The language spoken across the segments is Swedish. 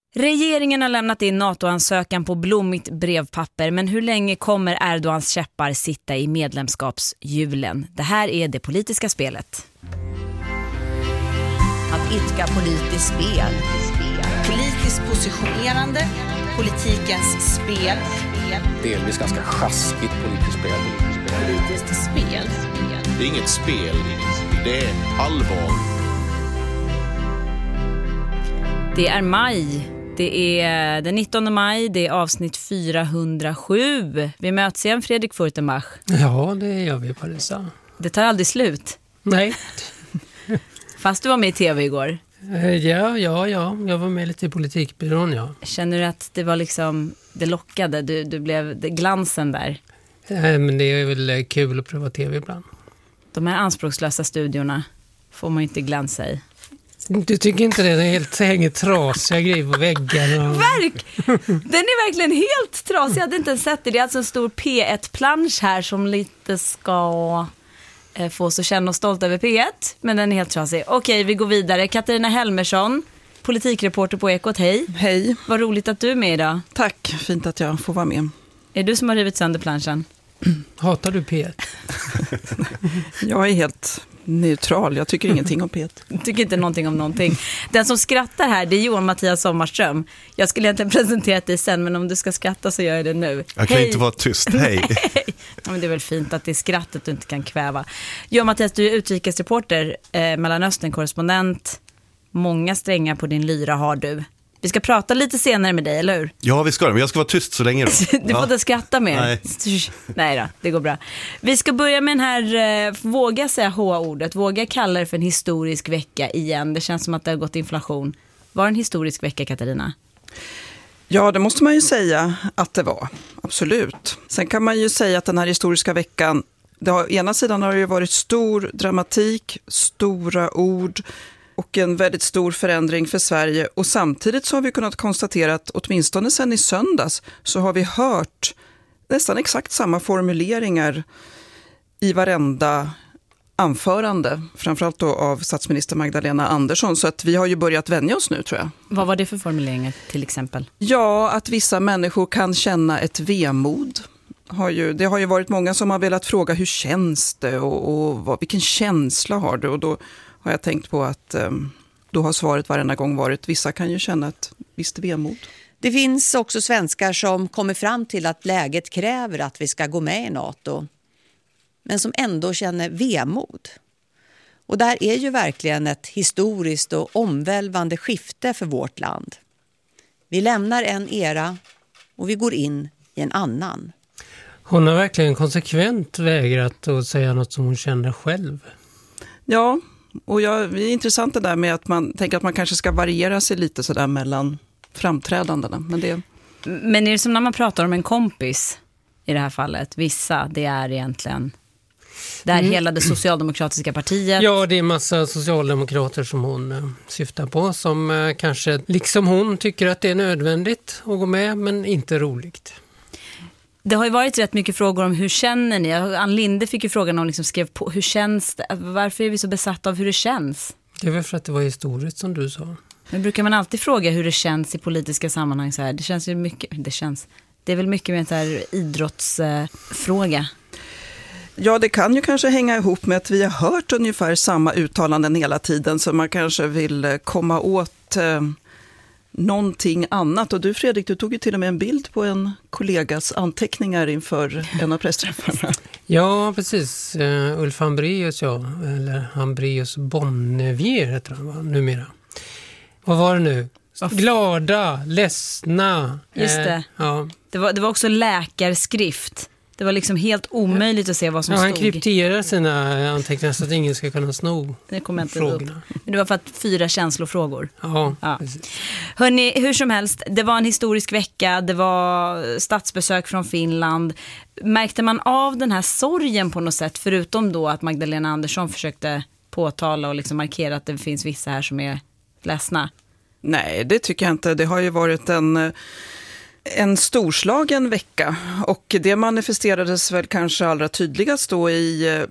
Regeringen har lämnat in NATO-ansökan på blommigt brevpapper, men hur länge kommer Erdogans käppar sitta i medlemskapshjulen? Det här är det politiska spelet. Att idka politiskt spel. Politiskt positionerande. Politikens spel. Delvis ganska sjaskigt politiskt spel. Politiskt spel. Det är inget spel, det är allvar. Det är maj. Det är den 19 maj, det är avsnitt 407. Vi möts igen, Fredrik Furtenbach. Ja, det gör vi, Parisa. Det tar aldrig slut. Nej. Fast du var med i tv igår. Ja. Jag var med lite i politikbyrån, ja. Känner du att det var liksom, det lockade? Du blev glansen där? Men det är väl kul att pröva tv ibland. De här anspråkslösa studiorna får man ju inte glänsa i. Du tycker inte det är helt hänger trasiga grejer på väggen? Och... Den är verkligen helt trasig. Jag hade inte ens sett det. Det är alltså en stor P1-plansch här som lite ska få oss att känna oss stolt över P1. Men den är helt trasig. Okej, vi går vidare. Katarina Helmersson, politikreporter på Ekot. Hej. Hej. Vad roligt att du är med idag. Tack, fint att jag får vara med. Är du som har rivit sönder planschen? Hatar du P1? Jag är helt neutral, jag tycker ingenting om P1. Jag tycker inte någonting om någonting. Den som skrattar här, det är Johan Mattias Sommarström. Jag skulle egentligen presentera dig sen, men om du ska skratta så gör jag det nu. Jag kan inte vara tyst, hej. Ja, men det är väl fint att det är skrattet du inte kan kväva. Johan Mattias, du är utrikesreporter, Mellanöstern-korrespondent. Många strängar på din lyra har du. Vi ska prata lite senare med dig, eller hur? Ja, vi ska det, men jag ska vara tyst så länge då. Du får inte skratta mer. Nej. Nej då, det går bra. Vi ska börja med den här, våga säga H-ordet. Våga kalla det för en historisk vecka igen. Det känns som att det har gått inflation. Var en historisk vecka, Katarina? Ja, det måste man ju säga att det var. Absolut. Sen kan man ju säga att den här historiska veckan, ena sidan har det ju varit stor dramatik, stora ord och en väldigt stor förändring för Sverige. Och samtidigt så har vi kunnat konstatera att åtminstone sedan i söndags så har vi hört nästan exakt samma formuleringar i varenda anförande. Framförallt då av statsminister Magdalena Andersson. Så att vi har ju börjat vänja oss nu, tror jag. Vad var det för formuleringar till exempel? Ja, att vissa människor kan känna ett vemod. Det har ju varit många som har velat fråga hur känns det och vilken känsla har du? Och då har jag tänkt på att då har svaret varenda gång varit vissa kan ju känna ett visst vemod. Det finns också svenskar som kommer fram till att läget kräver att vi ska gå med i NATO. Men som ändå känner vemod. Och det här är ju verkligen ett historiskt och omvälvande skifte för vårt land. Vi lämnar en era och vi går in i en annan. Hon har verkligen konsekvent vägrat att säga något som hon känner själv. Ja, och det är intressant det där med att man tänker att man kanske ska variera sig lite sådär mellan framträdandena. Men är det som när man pratar om en kompis i det här fallet? Vissa, det är egentligen... Det är hela det socialdemokratiska partiet. Ja, det är en massa socialdemokrater som hon syftar på som kanske, liksom hon, tycker att det är nödvändigt att gå med, men inte roligt. Det har ju varit rätt mycket frågor om hur känner ni? Ann Linde fick ju frågan om liksom skrev på hur känns det? Varför är vi så besatta av hur det känns? Det är väl för att det var historiskt som du sa. Men brukar man alltid fråga hur det känns i politiska sammanhang så här? Det känns ju mycket, det är väl mycket mer en så här idrottsfråga. Ja, det kan ju kanske hänga ihop med att vi har hört ungefär samma uttalanden hela tiden, så man kanske vill komma åt någonting annat. Och du, Fredrik, du tog ju till och med en bild på en kollegas anteckningar inför en av pressträffarna. Ja, precis. Ulf Hambraeus, eller Hambraeus Bonnevier heter han, va? Numera. Vad var det nu? Glada, ledsna. Just det. Ja. Det var också läkarskrift. Det var liksom helt omöjligt att se vad som stod. Han krypterar sina anteckningar så att ingen ska kunna sno det kommer inte frågorna. Upp. Men det var för att 4 känslofrågor. Ja. Precis. Hörrni, hur som helst, det var en historisk vecka. Det var statsbesök från Finland. Märkte man av den här sorgen på något sätt? Förutom då att Magdalena Andersson försökte påtala och liksom markera att det finns vissa här som är ledsna. Nej, det tycker jag inte. Det har ju varit en storslagen vecka, och det manifesterades väl kanske allra tydligast då i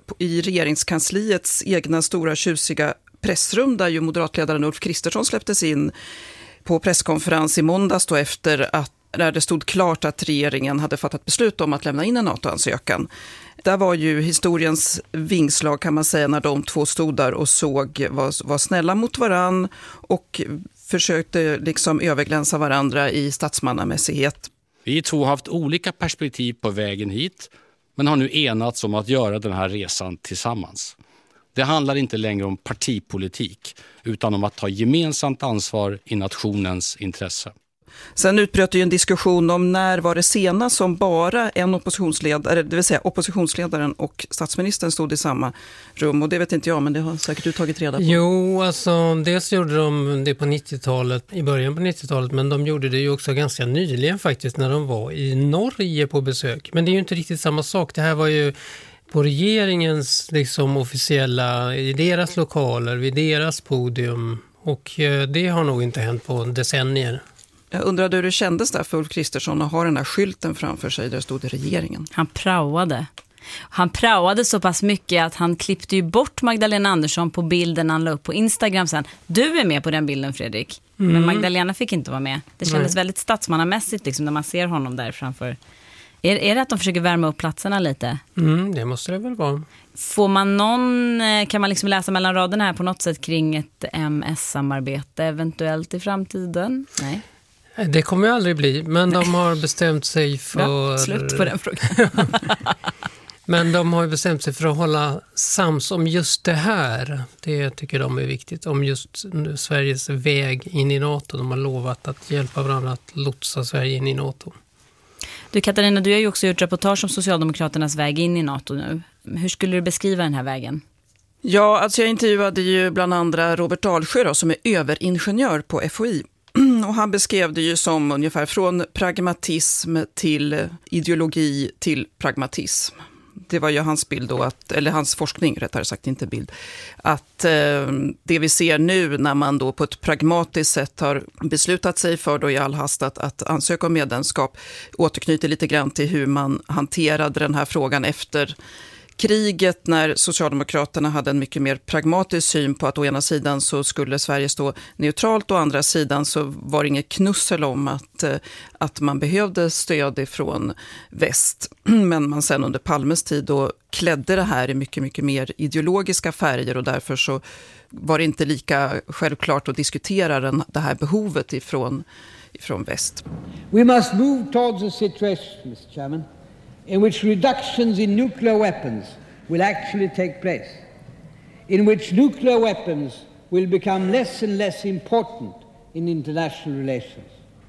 regeringskansliets egna stora tjusiga pressrum, där ju moderatledaren Ulf Kristersson släpptes in på presskonferens i måndags då efter att när det stod klart att regeringen hade fattat beslut om att lämna in en NATO-ansökan. Där var ju historiens vingslag kan man säga när de två stod där och var snälla mot varann och försökte liksom överglänsa varandra i statsmannamässighet. Vi två har haft olika perspektiv på vägen hit men har nu enats om att göra den här resan tillsammans. Det handlar inte längre om partipolitik utan om att ta gemensamt ansvar i nationens intresse. Sen utbröt ju en diskussion om när var det senast som bara en oppositionsledare, det vill säga oppositionsledaren och statsministern stod i samma rum. Och det vet inte jag, men det har säkert du tagit reda på. Jo, alltså dels gjorde de det på 90-talet, i början på 90-talet, men de gjorde det ju också ganska nyligen faktiskt när de var i Norge på besök. Men det är ju inte riktigt samma sak. Det här var ju på regeringens liksom officiella, i deras lokaler, vid deras podium. Och det har nog inte hänt på decennier. Jag undrade hur det kändes där för Ulf Kristersson att ha den här skylten framför sig där det stod regeringen. Han praoade. Han praoade så pass mycket att han klippte ju bort Magdalena Andersson på bilden han la upp på Instagram sen. Du är med på den bilden, Fredrik. Men Magdalena fick inte vara med. Det kändes väldigt statsmannamässigt liksom, när man ser honom där framför. Är det att de försöker värma upp platserna lite? Det måste det väl vara. Får man kan man liksom läsa mellan raderna här på något sätt kring ett MS-samarbete eventuellt i framtiden? Nej. Det kommer ju aldrig bli, men de har bestämt sig för... Ja, slut på den frågan. Men de har ju bestämt sig för att hålla sams om just det här. Det tycker de är viktigt. Om just Sveriges väg in i NATO. De har lovat att hjälpa varandra att lotsa Sverige in i NATO. Du Katarina, du har ju också gjort reportage om Socialdemokraternas väg in i NATO nu. Hur skulle du beskriva den här vägen? Ja, alltså jag intervjuade ju bland andra Robert Dalsjö då, som är överingenjör på FOI. Och han beskrev det ju som ungefär från pragmatism till ideologi till pragmatism. Det var ju hans bild då, eller hans forskning rättare sagt, inte bild. Att det vi ser nu när man då på ett pragmatiskt sätt har beslutat sig för då i all hast att ansöka om medlemskap återknyter lite grann till hur man hanterade den här frågan efter kriget när Socialdemokraterna hade en mycket mer pragmatisk syn på att å ena sidan så skulle Sverige stå neutralt och å andra sidan så var det inget knussel om att man behövde stöd ifrån väst. Men man sen under Palmes tid då klädde det här i mycket, mycket mer ideologiska färger och därför så var det inte lika självklart att diskutera det här behovet ifrån väst. We must move towards a situation, Mr. Chairman, in which reductions in nuclear weapons will actually take place, in which nuclear weapons will become less and less important in international relations.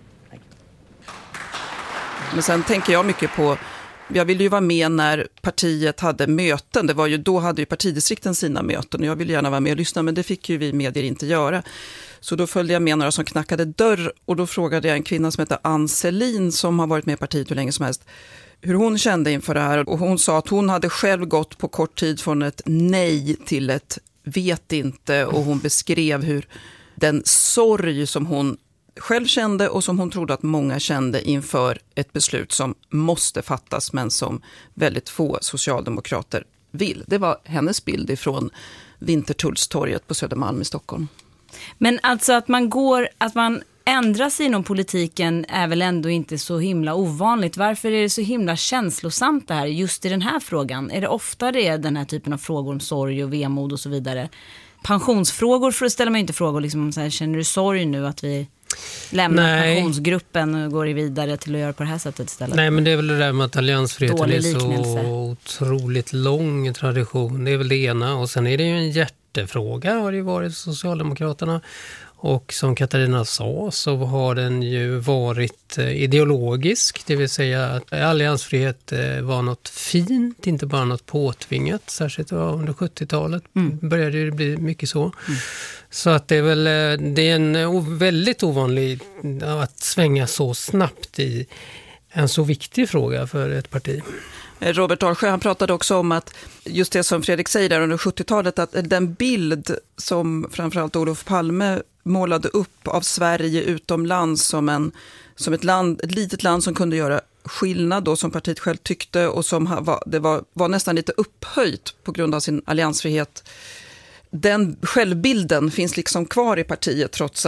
Men sen tänker jag mycket på, jag ville ju vara med när partiet hade möten, då hade ju partidistrikten sina möten och jag ville gärna vara med och lyssna men det fick ju vi medier inte göra. Så då följde jag med några som knackade dörr och då frågade jag en kvinna som heter Ann Selin som har varit med i partiet hur länge som helst hur hon kände inför det här och hon sa att hon hade själv gått på kort tid från ett nej till ett vet inte och hon beskrev hur den sorg som hon själv kände och som hon trodde att många kände inför ett beslut som måste fattas men som väldigt få socialdemokrater vill. Det var hennes bild ifrån Vintertullstorget på Södermalm i Stockholm. Men alltså att man ändrar sig inom politiken är väl ändå inte så himla ovanligt. Varför är det så himla känslosamt det här just i den här frågan? Är det ofta det är den här typen av frågor om sorg och vemod och så vidare? Pensionsfrågor ställer man inte frågor liksom så här, känner du sorg nu att vi lämnar pensionsgruppen och går vidare till att göra på det här sättet istället? Nej, men det är väl det där med att alliansfriheten är så otroligt lång tradition. Det är väl det ena. Och sen är det ju en hjärtefråga har det ju varit Socialdemokraterna. Och som Katarina sa så har den ju varit ideologisk, det vill säga att alliansfrihet var något fint, inte bara något påtvingat, särskilt under 70-talet började det bli mycket så. Så att det är en väldigt ovanlig att svänga så snabbt i en så viktig fråga för ett parti. Robert Dalsjö, han pratade också om att just det som Fredrik säger där under 70-talet, att den bild som framförallt Olof Palme målade upp av Sverige utomlands som ett litet land som kunde göra skillnad då, som partiet själv tyckte och som var nästan lite upphöjt på grund av sin alliansfrihet. Den självbilden finns liksom kvar i partiet trots att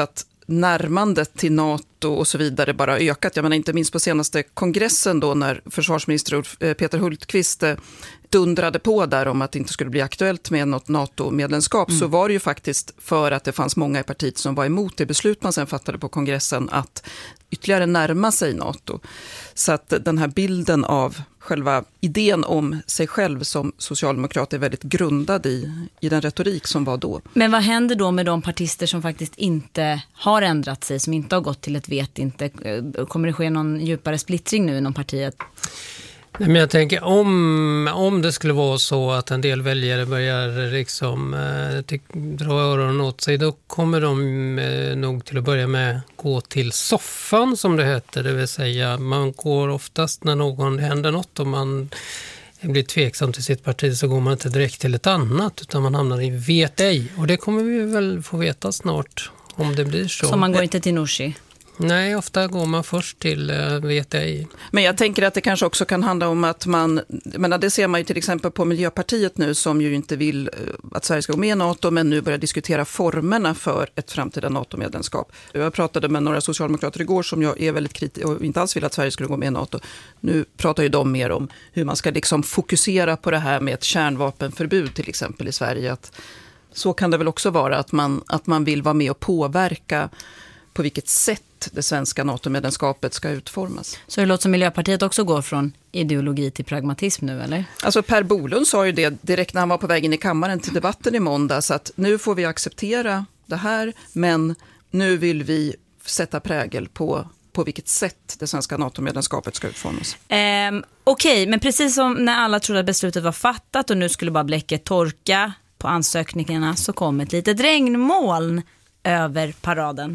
närmandet till NATO och så vidare bara ökat. Jag menar inte minst på senaste kongressen då när försvarsminister Peter Hultqvist dundrade på där om att det inte skulle bli aktuellt med något NATO-medlemskap, så var det ju faktiskt för att det fanns många i partiet som var emot det beslut man sen fattade på kongressen att ytterligare närma sig NATO. Så att den här bilden av själva idén om sig själv som socialdemokrat är väldigt grundad i den retorik som var då. Men vad händer då med de partister som faktiskt inte har ändrat sig, som inte har gått till ett vet inte? Kommer det ske någon djupare splittring nu inom partiet? Nej, men jag tänker om det skulle vara så att en del väljare börjar liksom dra öronen åt sig, då kommer de nog till att börja med gå till soffan som det heter, det vill säga man går oftast när någon händer något och man blir tveksam till sitt parti, så går man inte direkt till ett annat utan man hamnar i vet ej, och det kommer vi väl få veta snart om det blir så. Så man går inte till Nooshi? Nej, ofta går man först till vet ej. Men jag tänker att det kanske också kan handla om att det ser man ju till exempel på Miljöpartiet nu, som ju inte vill att Sverige ska gå med i NATO, men nu börjar diskutera formerna för ett framtida NATO-medlemskap. Jag pratade med några socialdemokrater igår som jag är väldigt kritisk och inte alls vill att Sverige skulle gå med i NATO. Nu pratar ju de mer om hur man ska liksom fokusera på det här med ett kärnvapenförbud till exempel i Sverige. Att så kan det väl också vara att man vill vara med och påverka på vilket sätt det svenska NATO-medlemskapet ska utformas. Så det låter som Miljöpartiet också går från ideologi till pragmatism nu, eller? Alltså Per Bolund sa ju det direkt när han var på väg in i kammaren till debatten i måndags, att nu får vi acceptera det här, men nu vill vi sätta prägel på vilket sätt det svenska NATO-medlemskapet ska utformas. Okej, men precis som när alla trodde att beslutet var fattat och nu skulle bara bläcket torka på ansökningarna, så kom ett litet regnmoln över paraden.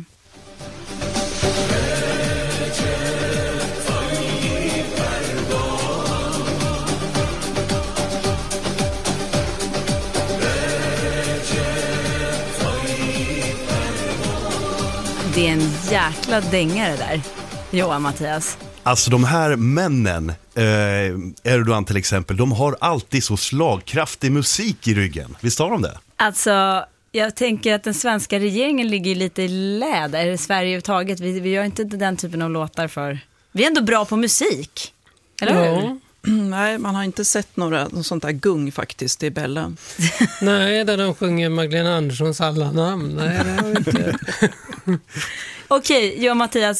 Det är en jäkla dängare där, Johan Mattias. Alltså de här männen, Erdogan till exempel, de har alltid så slagkraftig musik i ryggen. Visst har de det? Alltså, jag tänker att den svenska regeringen ligger lite i läder, Sverige överhuvudtaget. Vi gör inte den typen av låtar för. Vi är ändå bra på musik, eller hur? Nej, man har inte sett något sånt där gung faktiskt i Bella. Nej, där de sjunger Magdalena Anderssons alla namn. Nej, det har vi inte. Okej, Johan Mattias,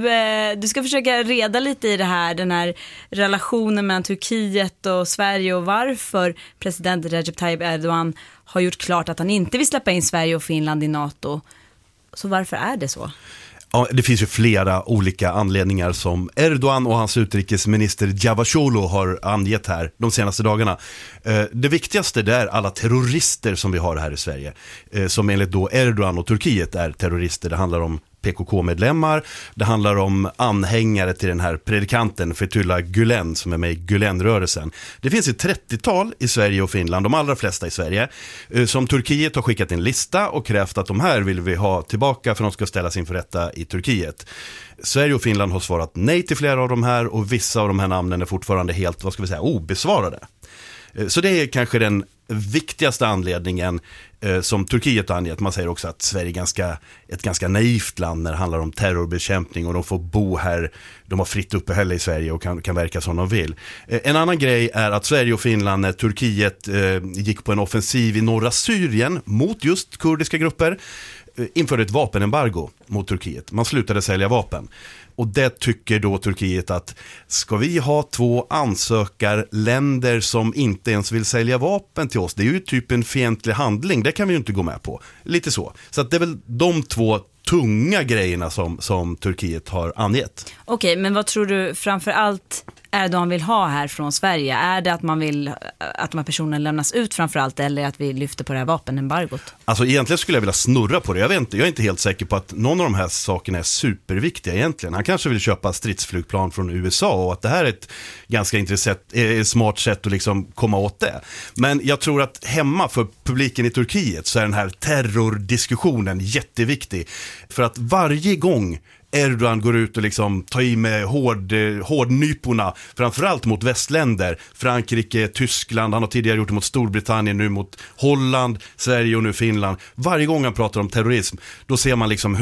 du ska försöka reda lite i det här, den här relationen mellan Turkiet och Sverige och varför president Recep Tayyip Erdogan har gjort klart att han inte vill släppa in Sverige och Finland i NATO. Så varför är det så? Ja, det finns ju flera olika anledningar som Erdogan och hans utrikesminister Cavusoglu har angett här de senaste dagarna. Det viktigaste är alla terrorister som vi har här i Sverige, som enligt då Erdogan och Turkiet är terrorister. Det handlar om PKK-medlemmar, det handlar om anhängare till den här predikanten Fethullah Gülen som är med i Gülen-rörelsen. Det finns ett 30-tal i Sverige och Finland, de allra flesta i Sverige, som Turkiet har skickat en lista och krävt att de här vill vi ha tillbaka för de ska ställas inför rätta i Turkiet. Sverige och Finland har svarat nej till flera av de här, och vissa av de här namnen är fortfarande helt, obesvarade. Så det är kanske den viktigaste anledningen som Turkiet har angett. Man säger också att Sverige är ett ganska naivt land när det handlar om terrorbekämpning, och de får bo här, de har fritt uppehälle i Sverige och kan verka som de vill. En annan grej är att Sverige och Finland, när Turkiet gick på en offensiv i norra Syrien mot just kurdiska grupper, införde ett vapenembargo mot Turkiet. Man slutade sälja vapen. Och det tycker då Turkiet att ska vi ha 2 ansökarländer som inte ens vill sälja vapen till oss? Det är ju typ en fientlig handling, det kan vi ju inte gå med på. Lite så. Så att det är väl de 2 tunga grejerna som Turkiet har angett. Okej, men vad tror du framför allt Erdogan vill ha här från Sverige? Är det att man vill att de här personerna lämnas ut framför allt, eller att vi lyfter på det här vapenembargot? Alltså egentligen skulle jag vilja snurra på det. Jag är inte helt säker på att någon av de här sakerna är superviktiga egentligen. Han kanske vill köpa stridsflygplan från USA, och att det här är ett ganska smart sätt att liksom komma åt det. Men jag tror att hemma för publiken i Turkiet så är den här terrordiskussionen jätteviktig. För att varje gång Erdogan går ut och liksom tar i med hårdnyporna, framförallt mot västländer, Frankrike, Tyskland, han har tidigare gjort det mot Storbritannien, nu mot Holland, Sverige och nu Finland. Varje gång han pratar om terrorism, då ser man liksom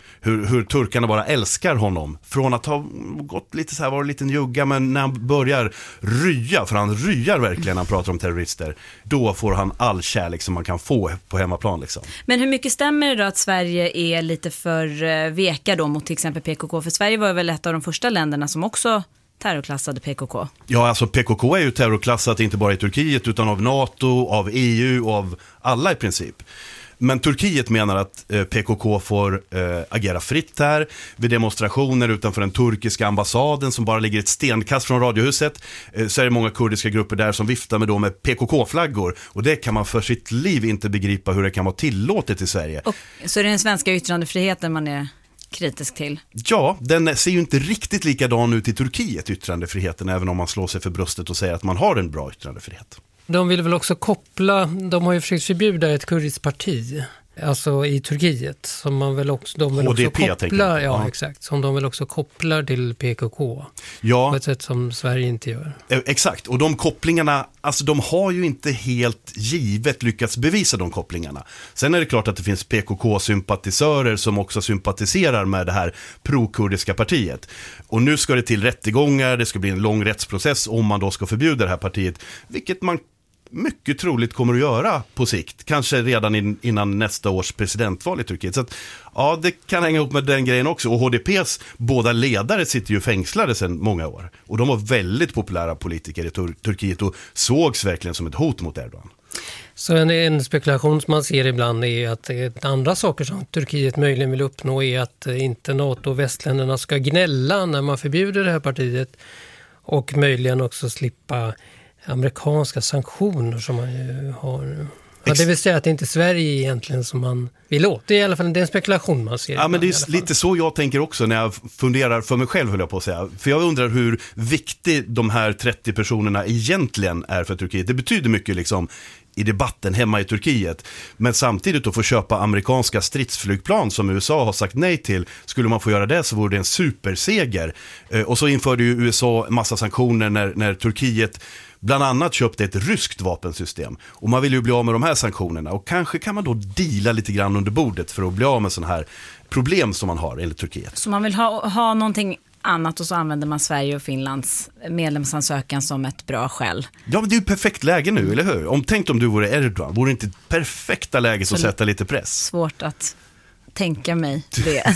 hur turkarna bara älskar honom. Från att ha gått lite så här, var lite njugga, men när han börjar rya, för han ryar verkligen när han pratar om terrorister, då får han all kärlek som man kan få på hemmaplan liksom. Men hur mycket stämmer det då att Sverige är lite för veka då mot till exempel PKK? För Sverige var väl ett av de första länderna som också terrorklassade PKK. Ja, alltså PKK är ju terrorklassat inte bara i Turkiet utan av NATO, av EU och av alla i princip. Men Turkiet menar att PKK får agera fritt här vid demonstrationer utanför den turkiska ambassaden som bara ligger ett stenkast från radiohuset. Så är det många kurdiska grupper där som viftar med PKK-flaggor. Och det kan man för sitt liv inte begripa hur det kan vara tillåtet i Sverige. Och, så är det den svenska yttrandefriheten man är kritisk till? Ja, den ser ju inte riktigt likadan ut i Turkiet, yttrandefriheten, även om man slår sig för bröstet och säger att man har en bra yttrandefrihet. De vill väl också koppla, de har ju försökt förbjuda ett kurdiskt parti, alltså i Turkiet, som man väl också, de vill HDP, också kopplar, ja exakt, som de väl också kopplar till PKK. Ja. På ett sätt som Sverige inte gör. Exakt, och de kopplingarna, alltså de har ju inte helt givet lyckats bevisa de kopplingarna. Sen är det klart att det finns PKK-sympatisörer som också sympatiserar med det här pro-kurdiska partiet. Och nu ska det till rättegångar, det ska bli en lång rättsprocess om man då ska förbjuda det här partiet, vilket man mycket troligt kommer att göra på sikt. Kanske redan innan nästa års presidentval i Turkiet. Så att, ja, det kan hänga ihop med den grejen också. Och HDPs båda ledare sitter ju fängslade sedan många år. Och de var väldigt populära politiker i Turkiet och sågs verkligen som ett hot mot Erdogan. Så en spekulation som man ser ibland är att andra saker som Turkiet möjligen vill uppnå är att inte NATO och västländerna ska gnälla när man förbjuder det här partiet. Och möjligen också slippa amerikanska sanktioner som man ju har. Ja, det vill säga att det inte är Sverige egentligen som man vill åt. Det är i alla fall en spekulation man ser. Ja, men det är lite så jag tänker också när jag funderar för mig själv, höll jag på att säga. För jag undrar hur viktig de här 30 personerna egentligen är för Turkiet. Det betyder mycket liksom i debatten hemma i Turkiet. Men samtidigt att få köpa amerikanska stridsflygplan som USA har sagt nej till. Skulle man få göra det så vore det en superseger. Och så införde ju USA massa sanktioner när Turkiet bland annat köpte ett ryskt vapensystem. Och man vill ju bli av med de här sanktionerna. Och kanske kan man då deala lite grann under bordet för att bli av med sådana här problem som man har enligt Turkiet. Så man vill ha någonting annat och så använder man Sverige och Finlands medlemsansökan som ett bra skäl. Ja, men det är ju perfekt läge nu, eller hur? Tänk om du vore Erdogan, vore det inte ett perfekta läge att sätta lite press? Svårt att tänka mig det.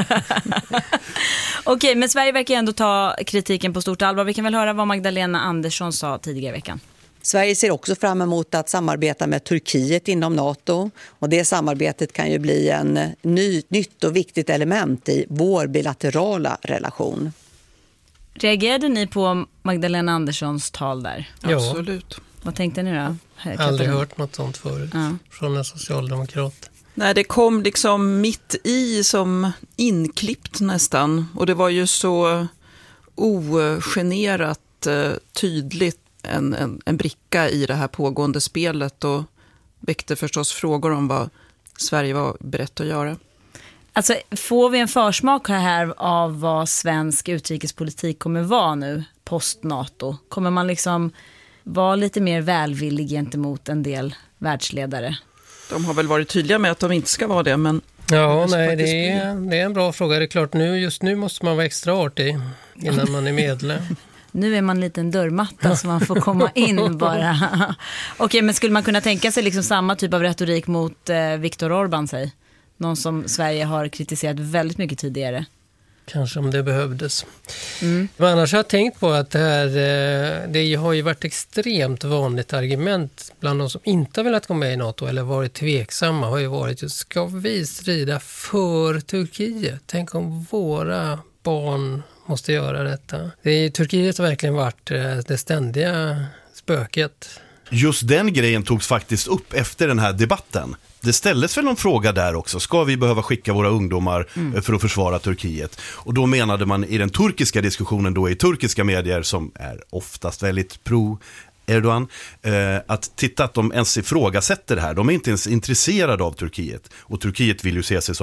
Okej, men Sverige verkar ändå ta kritiken på stort allvar. Vi kan väl höra vad Magdalena Andersson sa tidigare i veckan. Sverige ser också fram emot att samarbeta med Turkiet inom NATO. Och det samarbetet kan ju bli en nytt och viktigt element i vår bilaterala relation. Reagerade ni på Magdalena Anderssons tal där? Ja, absolut. Vad tänkte ni då? Aldrig hört något sånt förut från en socialdemokrat. Nej, det kom liksom mitt i som inklippt nästan. Och det var ju så ogenerat tydligt en bricka i det här pågående spelet och väckte förstås frågor om vad Sverige var berett att göra. Alltså, får vi en försmak här av vad svensk utrikespolitik kommer vara nu post-NATO? Kommer man liksom vara lite mer välvillig gentemot en del världsledare? De har väl varit tydliga med att de inte ska vara det, men... Ja, nej, det är en bra fråga. Det är klart, just nu måste man vara extra artig innan man är medlem. Nu är man en liten dörrmatta så man får komma in bara. Okej, men skulle man kunna tänka sig liksom samma typ av retorik mot Viktor Orbán, säg? Någon som Sverige har kritiserat väldigt mycket tidigare. Kanske om det behövdes. Men annars har jag tänkt på att det har ju varit extremt vanligt argument bland de som inte har velat gå med i NATO eller varit tveksamma har ju varit just, ska vi strida för Turkiet? Tänk om våra barn måste göra detta. Turkiet har verkligen varit det ständiga spöket. Just den grejen togs faktiskt upp efter den här debatten. Det ställdes väl någon fråga där också. Ska vi behöva skicka våra ungdomar för att försvara Turkiet? Och då menade man i den turkiska diskussionen då i turkiska medier som är oftast väldigt pro-Erdogan att titta att de ens ifrågasätter det här. De är inte ens intresserade av Turkiet. Och Turkiet vill ju se sig som en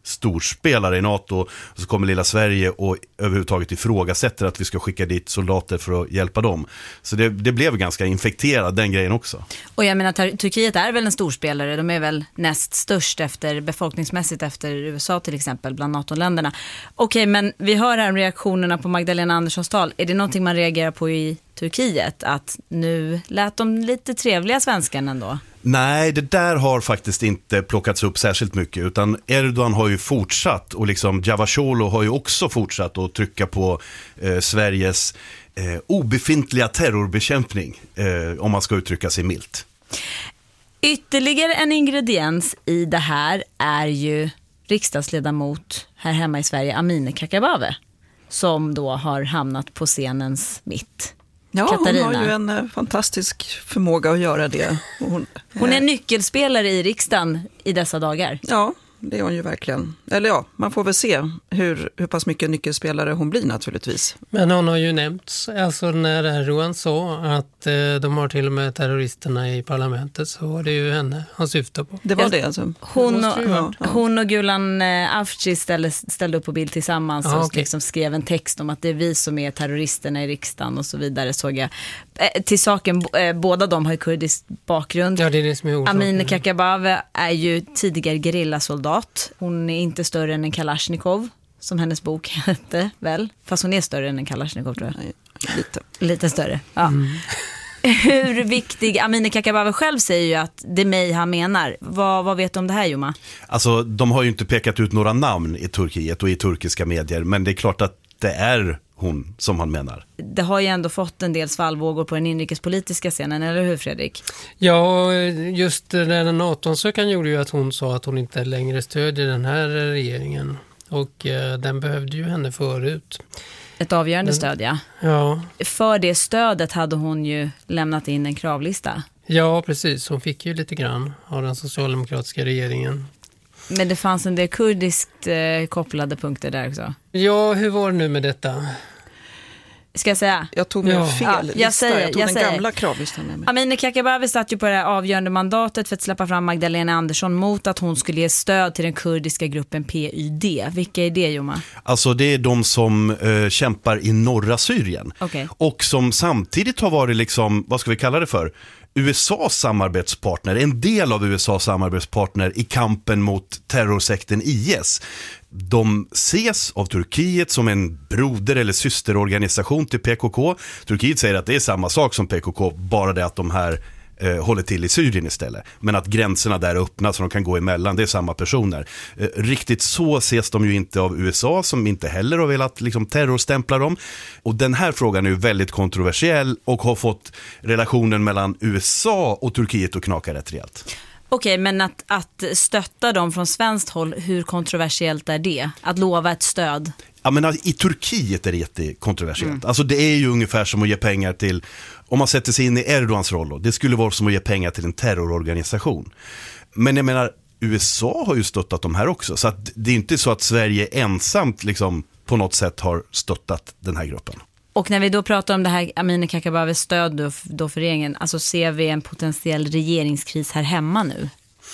storspelare i NATO, och så kommer lilla Sverige och överhuvudtaget ifrågasätter att vi ska skicka dit soldater för att hjälpa dem. Så det blev ganska infekterad, den grejen också. Och jag menar, Turkiet är väl en storspelare, de är väl näst störst befolkningsmässigt efter USA till exempel bland NATO-länderna. Okej, men vi hör här reaktionerna på Magdalena Anderssons tal. Är det någonting man reagerar på i Turkiet, att nu lät de lite trevliga svenskarna ändå? Nej, det där har faktiskt inte plockats upp särskilt mycket, utan Erdogan har ju fortsatt, och liksom Cavusoglu har ju också fortsatt att trycka på Sveriges obefintliga terrorbekämpning, om man ska uttrycka sig milt. Ytterligare en ingrediens i det här är ju riksdagsledamot här hemma i Sverige, Amineh Kakabaveh, som då har hamnat på scenens mitt. Ja, Katarina. hon har ju en fantastisk förmåga att göra det. Hon är nyckelspelare i riksdagen i dessa dagar. Ja, det är hon ju verkligen. Eller ja, man får väl se hur pass mycket nyckelspelare hon blir naturligtvis. Men hon har ju nämnt, alltså när Erdogan sa att de har till och med terroristerna i parlamentet, så var det ju henne han syftade på. Det var det alltså. Hon och Gulan Avci ställde upp på bild tillsammans och liksom skrev en text om att det är vi som är terroristerna i riksdagen och så vidare, såg jag. Till saken, båda de har ju kurdisk bakgrund. Ja, det är det som är orsaken. Amineh Kakabaveh är ju tidigare gerillasoldat. Hon är inte större än en Kalashnikov, som hennes bok hette väl. Fast hon är större än en Kalashnikov, tror jag. Nej, lite större, ja. Hur viktig, Amineh Kakabaveh själv säger ju att det är mig han menar. Vad vet du om det här, Joma? Alltså, de har ju inte pekat ut några namn i Turkiet och i turkiska medier, men det är klart att det är hon som han menar. Det har ju ändå fått en del svallvågor på den inrikespolitiska scenen, eller hur, Fredrik? Ja, just den NATO-ansökan gjorde ju att hon sa att hon inte längre stödjer den här regeringen. Och den behövde ju henne förut. Ett avgörande stöd, ja. Ja. För det stödet hade hon ju lämnat in en kravlista. Ja, precis. Hon fick ju lite grann av den socialdemokratiska regeringen. Men det fanns en del kurdiskt kopplade punkter där också. Ja, hur var det nu med detta? Ska jag säga? Jag tog med fel lista. Jag tog den gamla kravlistan med mig. Amineh Kakabaveh satt ju på det här avgörande mandatet för att släppa fram Magdalena Andersson mot att hon skulle ge stöd till den kurdiska gruppen PYD. Vilka är det, Joma? Alltså det är de som kämpar i norra Syrien. Okay. Och som samtidigt har varit liksom, vad ska vi kalla det för? USAs samarbetspartner, en del av USAs samarbetspartner i kampen mot terrorsekten IS. De ses av Turkiet som en broder- eller systerorganisation till PKK. Turkiet säger att det är samma sak som PKK, bara det att de här håller till i Syrien istället. Men att gränserna där öppnas så de kan gå emellan, det är samma personer. Riktigt så ses de ju inte av USA, som inte heller har velat liksom terrorstämpla dem. Och den här frågan är ju väldigt kontroversiell och har fått relationen mellan USA och Turkiet att knaka rätt rejält. Okej, men att stötta dem från svenskt håll, hur kontroversiellt är det? Att lova ett stöd? Ja, men i Turkiet är det jättekontroversiellt. Alltså det är ju ungefär som att ge pengar till, om man sätter sig in i Erdogans roll då, det skulle vara som att ge pengar till en terrororganisation. Men jag menar, USA har ju stöttat de här också, så att det är inte så att Sverige ensamt liksom på något sätt har stöttat den här gruppen. Och när vi då pratar om det här Amineh Kakabavehs stöd då för regeringen, alltså ser vi en potentiell regeringskris här hemma nu?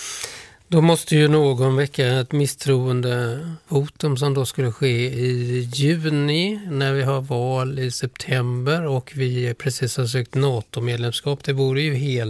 Då måste ju någon väcka ett misstroendevotum som då skulle ske i juni när vi har val i september och vi precis har sökt NATO-medlemskap. Det vore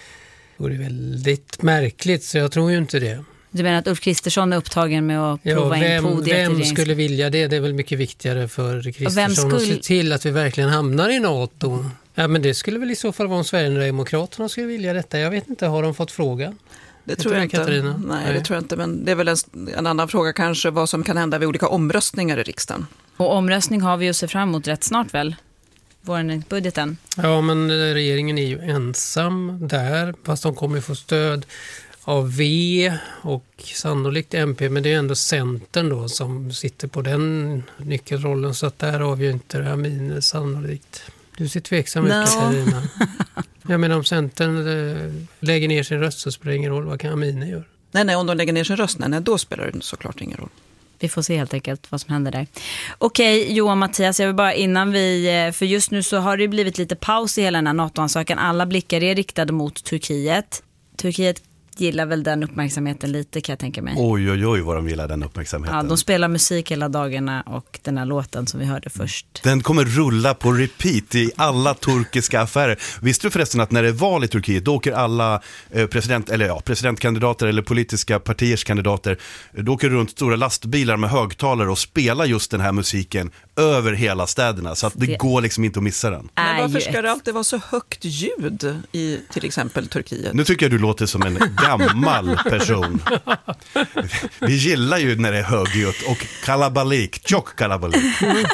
väldigt märkligt, så jag tror ju inte det. Du menar att Ulf Kristersson är upptagen med att prova in podiet? Vem skulle vilja det? Det är väl mycket viktigare för Kristersson att se till att vi verkligen hamnar i NATO. Ja, men det skulle väl i så fall vara om Sverigedemokraterna skulle vilja detta. Jag vet inte, har de fått frågan? Det tror jag inte. Katarina? Nej, det tror jag inte. Men det är väl en annan fråga kanske, vad som kan hända vid olika omröstningar i riksdagen. Och omröstning har vi ju se fram emot rätt snart väl? Budgeten. Ja, men regeringen är ju ensam där, fast de kommer få stöd av V och sannolikt MP, men det är ändå Centern då som sitter på den nyckelrollen, så att där har vi ju inte Amineh sannolikt. Du ser tveksam ut, Katarina. Jag menar, om Centern lägger ner sin röst så spelar det ingen roll, vad kan Amineh göra? Nej, om de lägger ner sin röst, då spelar det såklart ingen roll. Vi får se helt enkelt vad som händer där. Okej, Johan, Mattias, jag vill bara innan för just nu så har det blivit lite paus i hela den här NATO-ansökan. Alla blickar är riktade mot Turkiet. Turkiet gillar väl den uppmärksamheten lite, kan jag tänka mig. Oj vad de gillar den uppmärksamheten. Ja, de spelar musik hela dagarna och den här låten som vi hörde först. Den kommer rulla på repeat i alla turkiska affärer. Visste du förresten att när det är val i Turkiet, då åker alla presidentkandidater eller politiska partiers kandidater, då åker runt stora lastbilar med högtalare och spelar just den här musiken över hela städerna. Så att det går liksom inte att missa den. Men varför ska det alltid vara så högt ljud i till exempel Turkiet? Nu tycker jag du låter som en gammal person. Vi gillar ju när det är högljutt och kalabalik, tjock kalabalik.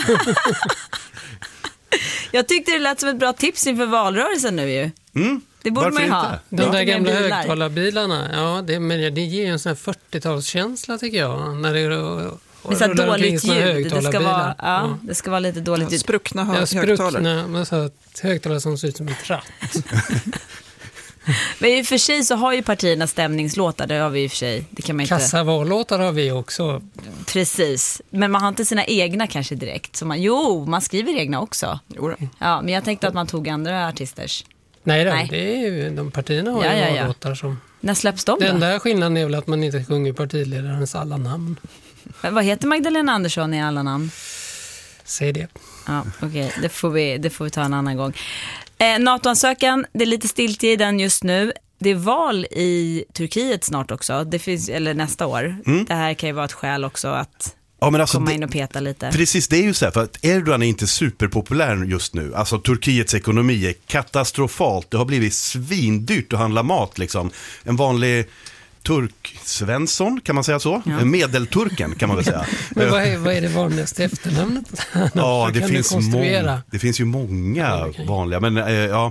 Jag tyckte det lät som ett bra tips inför valrörelsen nu ju. Det borde man ju ha. De där gamla högtalarbilarna, ja, det ger ju en sån här 40-talskänsla tycker jag. När det med så dåligt ljud. Det ska vara lite dåligt ljud. Spruckna högtalare. Men så högtalare som ser ut som en tratt. Men i och för sig så har ju partierna stämningslåtar, det har vi i och för sig. Det kan man inte... Kassavallåtar har vi också. Precis, men man har inte sina egna kanske direkt. Så man skriver egna också. Ja, men jag tänkte att man tog andra artisters. Nej. Det är ju, de partierna har ju låtar som... När släpps de då? Den där skillnaden är väl att man inte sjunger partiledarens alla namn. Men vad heter Magdalena Andersson i alla namn? Säg det. Ja, okej. Det får vi ta en annan gång. NATO-ansökan, det är lite stiltje i den just nu. Det är val i Turkiet snart också. Det finns, eller nästa år. Det här kan ju vara ett skäl också att komma in och peta lite. Precis, det är ju så här, för att Erdogan är inte superpopulär just nu. Alltså Turkiets ekonomi är katastrofalt. Det har blivit svindyrt att handla mat liksom. En vanlig Svensson, kan man säga så? Ja. Medelturken kan man väl säga. Men vad är det vanligaste efternamnet? Ja, det finns ju många vanliga. Men,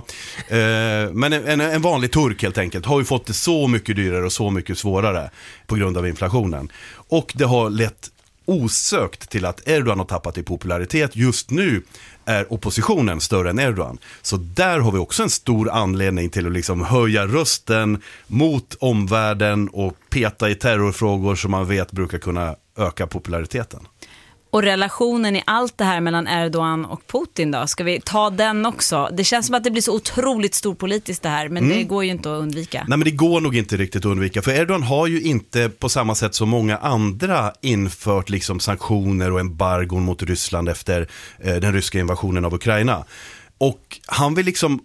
men en vanlig turk helt enkelt har ju fått det så mycket dyrare och så mycket svårare på grund av inflationen. Och det har lett osökt till att Erdogan har tappat i popularitet. Just nu är oppositionen större än Erdogan. Så där har vi också en stor anledning till att liksom höja rösten mot omvärlden och peta i terrorfrågor som man vet brukar kunna öka populariteten. Och relationen i allt det här mellan Erdogan och Putin då? Ska vi ta den också? Det känns som att det blir så otroligt storpolitiskt det här, men det går ju inte att undvika. Nej, men det går nog inte riktigt att undvika. För Erdogan har ju inte på samma sätt som många andra infört liksom sanktioner och embargon mot Ryssland efter den ryska invasionen av Ukraina. Och han vill liksom...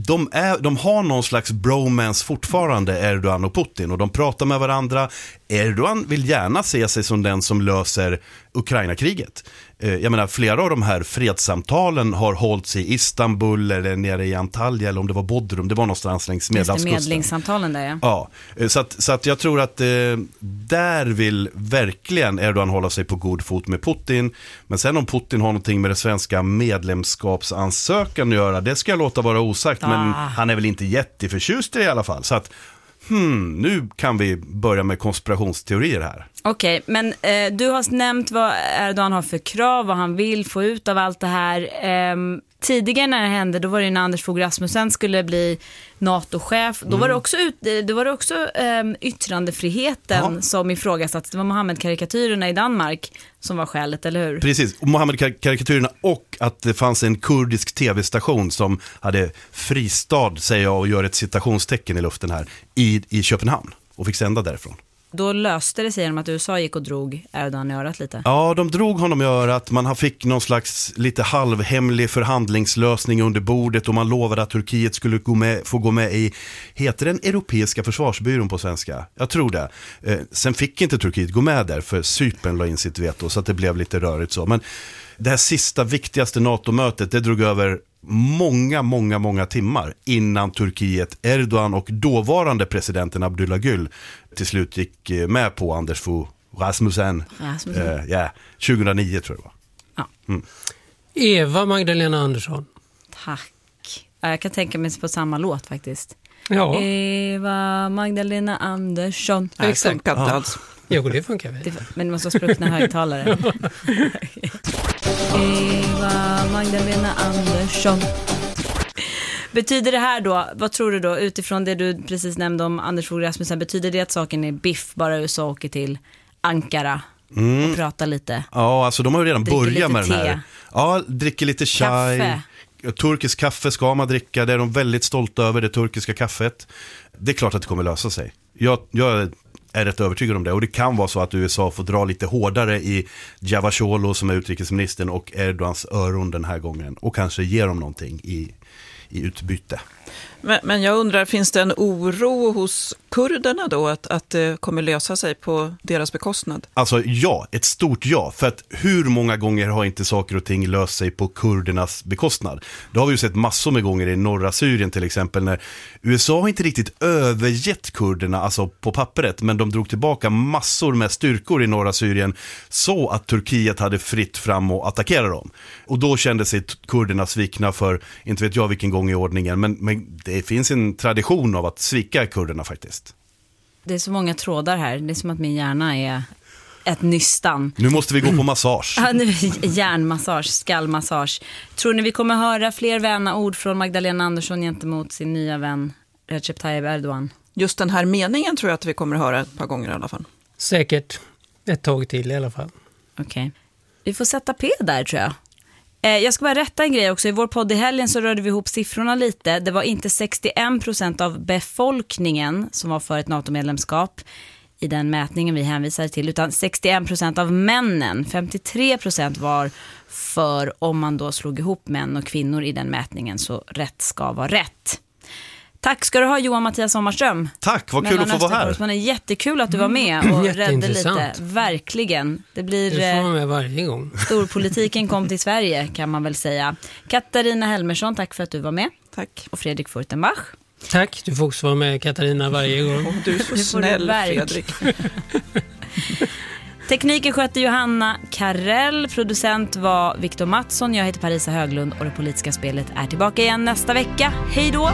De har någon slags bromance fortfarande, Erdogan och Putin, och de pratar med varandra. Erdogan vill gärna se sig som den som löser Ukraina-kriget. Jag menar, flera av de här fredssamtalen har hållits i Istanbul eller nere i Antalya, eller om det var Bodrum, det var någonstans längs Medelhavskusten. Medlingssamtalen där, ja. Så att jag tror att där vill verkligen Erdogan hålla sig på god fot med Putin. Men sen om Putin har någonting med det svenska medlemskapsansökan att göra, det ska jag låta vara osagt. Men han är väl inte jätteförtjust i alla fall. Så att nu kan vi börja med konspirationsteorier här. Okej, men du har nämnt vad Erdogan har för krav, vad han vill få ut av allt det här. Tidigare när det hände, då var det när Anders Fogh Rasmussen skulle bli NATO-chef. Då var det också, yttrandefriheten som ifrågasattes. Det var Mohammed-karikatyrerna i Danmark som var skälet, eller hur? Precis, och Mohammed-karikatyrerna, och att det fanns en kurdisk tv-station som hade fristad, säger jag och gör ett citationstecken i luften här, i Köpenhamn och fick sända därifrån. Då löste det sig genom att USA gick och drog Erdogan i örat lite. Ja, de drog honom i örat. Man fick någon slags lite halvhemlig förhandlingslösning under bordet, och man lovade att Turkiet skulle få gå med i, heter den Europeiska försvarsbyrån på svenska? Jag tror det. Sen fick inte Turkiet gå med där, för Cypern la in sitt veto, så att det blev lite rörigt så. Men det här sista viktigaste NATO-mötet, det drog över många timmar innan Turkiet, Erdogan och dåvarande presidenten Abdullah Gül till slut gick med på Anders Fogh Rasmussen. 2009 tror jag det var. Ja. Eva Magdalena Andersson. Tack. Jag kan tänka mig på samma låt faktiskt. Ja. Eva Magdalena Andersson. Exakt. Jo, det funkar väl. Men det måste spruckna högtalare. Eva Magdalena Andersson. Betyder det här då, vad tror du då, utifrån det du precis nämnde om Anders Fogh Rasmussen, betyder det att saken är biff, bara USA åker till Ankara och pratar lite? Ja, alltså de har ju redan börjat med den här. Ja, dricker lite chai, turkisk kaffe ska man dricka, det är de väldigt stolta över, det turkiska kaffet. Det är klart att det kommer lösa sig. Jag är rätt övertygad om det, och det kan vara så att USA får dra lite hårdare i Cavusoglu som är utrikesministern och Erdogans öron den här gången och kanske ger dem någonting i utbyte. Men jag undrar, finns det en oro hos kurderna då att det kommer lösa sig på deras bekostnad? Alltså ja, ett stort ja. För att hur många gånger har inte saker och ting löst sig på kurdernas bekostnad? Det har vi ju sett massor med gånger i norra Syrien till exempel, när USA har inte riktigt övergett kurderna, alltså på pappret, men de drog tillbaka massor med styrkor i norra Syrien så att Turkiet hade fritt fram och attackera dem. Och då kände sig kurderna svikna för, inte vet jag vilken gång i ordningen, men det finns en tradition av att svika kurderna faktiskt. Det är så många trådar här. Det är som att min hjärna är ett nystan. Nu måste vi gå på massage. Ja, nu hjärnmassage, skallmassage. Tror ni vi kommer höra fler vänliga ord från Magdalena Andersson gentemot sin nya vän Recep Tayyip Erdogan? Just den här meningen tror jag att vi kommer höra ett par gånger i alla fall. Säkert ett tag till i alla fall. Okej. Vi får sätta P där tror jag. Jag ska bara rätta en grej också. I vår podd i helgen så rörde vi ihop siffrorna lite. Det var inte 61% av befolkningen som var för ett NATO-medlemskap i den mätningen vi hänvisade till, utan 61% av männen. 53% var för, om man då slog ihop män och kvinnor i den mätningen, så rätt ska vara rätt. Tack ska du ha, Johan Mattias Sommarström. Tack, vad kul att få vara här. Det är jättekul att du var med och räddade lite. Verkligen. Det blir, du får vara med varje gång. Storpolitiken kom till Sverige kan man väl säga. Katarina Helmersson, tack för att du var med. Tack. Och Fredrik Furtenbach. Tack, du får också vara med Katarina varje gång. Du är så snäll, Fredrik. Tekniken skötte Johanna Karell, producent var Viktor Mattsson, jag heter Parisa Höglund och det politiska spelet är tillbaka igen nästa vecka. Hej då!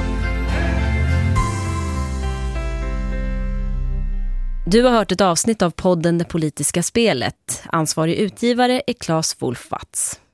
Du har hört ett avsnitt av podden Det politiska spelet. Ansvarig utgivare är Claes Wolfwatz.